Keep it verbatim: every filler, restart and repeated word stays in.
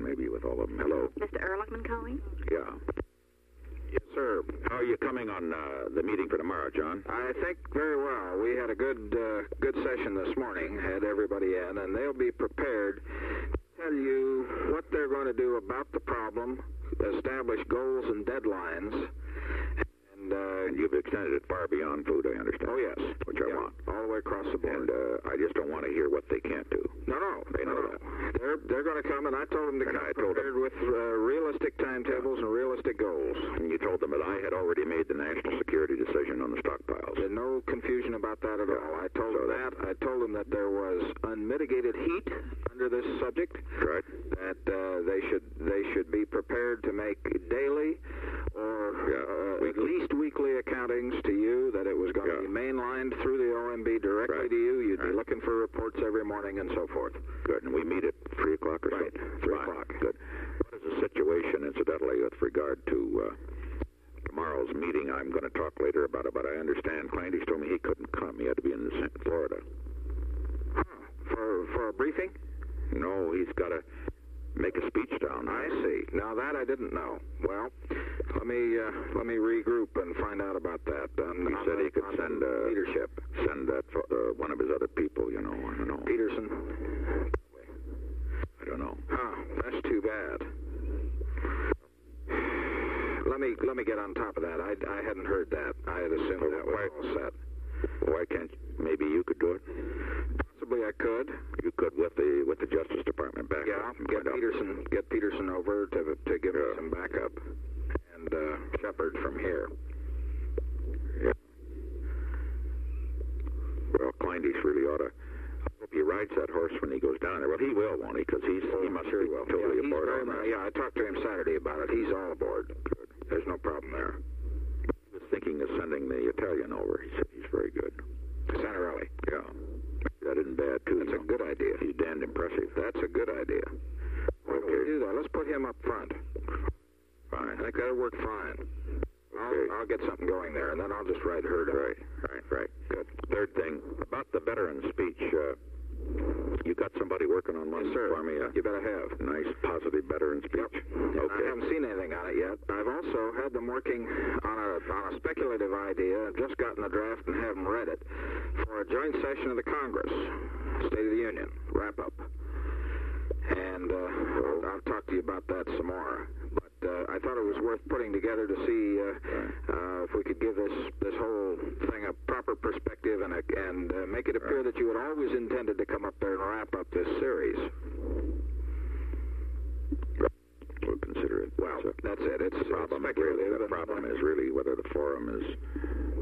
maybe, with all of them. Hello. Mister Ehrlichman calling? Yeah. Yes, sir. How are you coming on uh, the meeting for tomorrow, John? I think very well. We had a good uh, good session this morning, had everybody in, and they'll be prepared to tell you what they're going to do about the problem, establish goals and deadlines, and, uh, and you've extended it far beyond food, I understand. Oh, yes. Which I yeah, want. all the way across the board. And uh, I just don't want to hear what they can't do. No, no. They know no, that. No. They're, they're going to come, and I told them to and come I told prepared them, with uh, realistic timetables yeah. and realistic goals. And you told them that I had already made the national security decision on the stockpiles. There's no confusion about that at yeah. all. I told so them that. I told them that there was unmitigated heat under this subject. Right. That uh, they should they should be prepared to make daily or yeah. uh, at least weekly accountings to you, that it was going yeah. to be mainlined through the O M B directly right. to you. You'd right. be looking for reports every morning and so forth. Good. And we meet at three o'clock or right. so? three Fine. o'clock. Good. What is the situation, incidentally, with regard to uh, tomorrow's meeting? I'm going to talk later about it, but I understand Clandy's told me he couldn't come. He had to be in Florida. Huh. For, for a briefing? No, he's got to make a speech down there. I see. Now that I didn't know. Well, let me uh, let me regroup and find out about that. On, he on said the, he could send uh, leadership. Send that for, uh, one of his other people. You know, I don't know. Peterson. I don't know. Huh. That's too bad. Let me let me get on top of that. I, I hadn't heard that. I had assumed well, that was why, all set. Why can't maybe you could do it? Possibly I could. You could with the with the Justice Department back. Yeah, get Peterson up. get Peterson over to to give yeah. me some backup, and uh, Shepard from here. Yeah. Well, Kleindienst really ought to. I hope he rides that horse when he goes down there. Well, he will, won't he? Because he's oh, he must sure be will. totally yeah, aboard very on much, that. Yeah, I talked to him Saturday about it. He's all aboard. Good. There's no problem there. He was thinking of sending the Italian over. He said he's very good. Santarelli. Yeah. That isn't bad, too. That's you a know. good idea. He's damned impressive. That's a good idea. Why okay. don't we do that? Let's put him up front. Fine. I think that'll work fine. Okay. I'll, I'll get something going there, and then I'll just ride her down. Right, right, right. Good. Third thing, about the veteran speech, uh, you got somebody working on one yes, sir. for me? Uh, you better have. Nice, positive veteran speech. Yep. Okay. I haven't seen anything on it yet. I've also had them working on a, on a speculative idea. I've just gotten the draft and haven't read it, for a joint session of the Congress, State of the Union, wrap-up. And uh, I'll, I'll talk to you about that some more. But uh, I thought it was worth putting together to see uh, uh, if we could give this this whole thing a proper perspective and a, and uh, make it appear that you had always intended to come up there and wrap up this series. We'll consider it. Well, so that's it. It's the problem, speculative. really, the problem is really whether the forum is